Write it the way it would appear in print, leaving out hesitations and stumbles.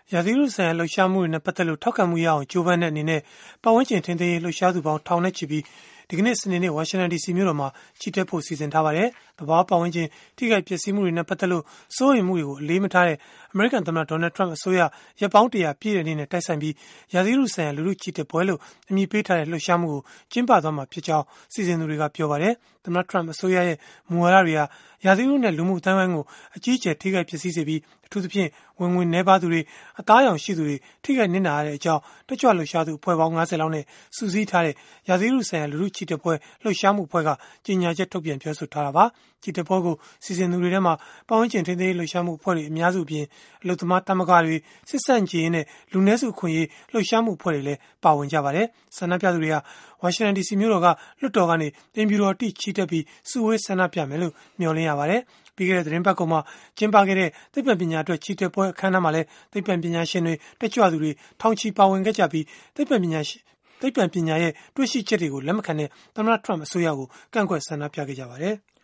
ရာသီဥတုဆိုင်ရာလှုပ်ရှားမှုတွေနဲ့ပတ်သက်လို့ထောက်ခံမှုရအောင်ကြိုးပမ်းတဲ့အနေနဲ့ပတ်ဝန်းကျင်ထိန်းသိမ်းရေးလှုပ်ရှားသူပေါင်းထောင်နဲ့ချီပြီးဒီကနေ့စနေနေ့ဝါရှင်တန် DC မြို့တော်မှာချီတက်ဖို့စီစဉ်ထားပါတယ်။သဘာဝပတ်ဝန်းကျင်ထိခိုက်ပျက်စီးမှုတွေနဲ့ပတ်သက်လို့စိုးရိမ်မှုတွေကိုအလေးမထားတဲ့အမေရိကန်သမ္မတဒေါ်နယ်ထရမ့်အစိုးရရပ်ပေါင်း100ပြည့်တဲ့နေ့နဲ့တိုက်ဆိုင်ပြီးရာသီဥတုဆိုင်ရာလူထုချီတက်ပွဲလို့အမည်ပေးထားတဲ့လှုပ်ရှားမှုကိုကျင်းပသွားမှာဖြစ်ကြောင်းစီစဉ်သူတွေကပြောပါတယ်။သမ္မတထရမ့်အစိုးရရဲ့မူဝါဒတွေဟာရာသီဥတုနဲ့လူမှုအတိုင်းအဝိုင်းကိုအကြီးအကျယ်ထိခိုက်ပျက်စီးစေပြီးအထူးသဖြင့်ဝင်ငွေနှဲပါသူတွေအသားရောင်ရှိသူတွေထိခိုက်နစ်နာရတဲ့အကြောင်းတက်ကြွလှုပ်ရှားသူအဖွဲ့ပေါင်း90လောက်နဲ့စုစည်းထားတဲ့ရာသီဥတုဆိုင်ရာလူထုချီတက်ပွဲလှုပ်ရှားမှုအဖွဲ့ကကြေညာချက်ထုတ်ပြန်ပြောဆိုထားတာပါချီတက်ပွဲကိုစီစဉ်သူတွေထဲမှာပတ်ဝန်းကျင်ထိန်းသိမ်းရေးလှုပ်ရှားမှုအဖွဲ့တွေအများစုအပြင်အလုပ်သမားသမဂ္ဂတွေစစ်ဆန့်ကျင်ရေးနဲ့လူနည်းစုအခွင့်အရေးလှုပ်ရှားမှုအဖွဲ့တွေလည်းပါဝင်ကြပါတယ်ဆန္ဒပြသူတွေဟာဝါရှင်တန် DC မြို့တော်ကလွှတ်တော်ကနေအိမ်ဖြူတော်တိချီတက်ပြီးစုဝေးဆန္ဒပြမယ်လို့မျှော်လင့်ရပါတယ်ပြီးခဲ့တဲ့သတင်းပတ်ကုန်မှာကျင်းပခဲ့တဲ့သိပ္ပံပညာအတွက်ချီတက်ပွဲအခမ်းအနားမှာလည်းသိပ္ပံပညာရှင်တွေတက်ကြွသူတွေထောင်ချီပါဝင်ခဲ့ကြပြီးသိပ္ပံပညာရဲ့တွေ့ရှိချက်တွေကိုလက်မခံတဲ့သမ္မတထရမ့်အစိုးရကိုကန့်ကွက်ဆန္ဒပြခဲ့ကြပါတယ်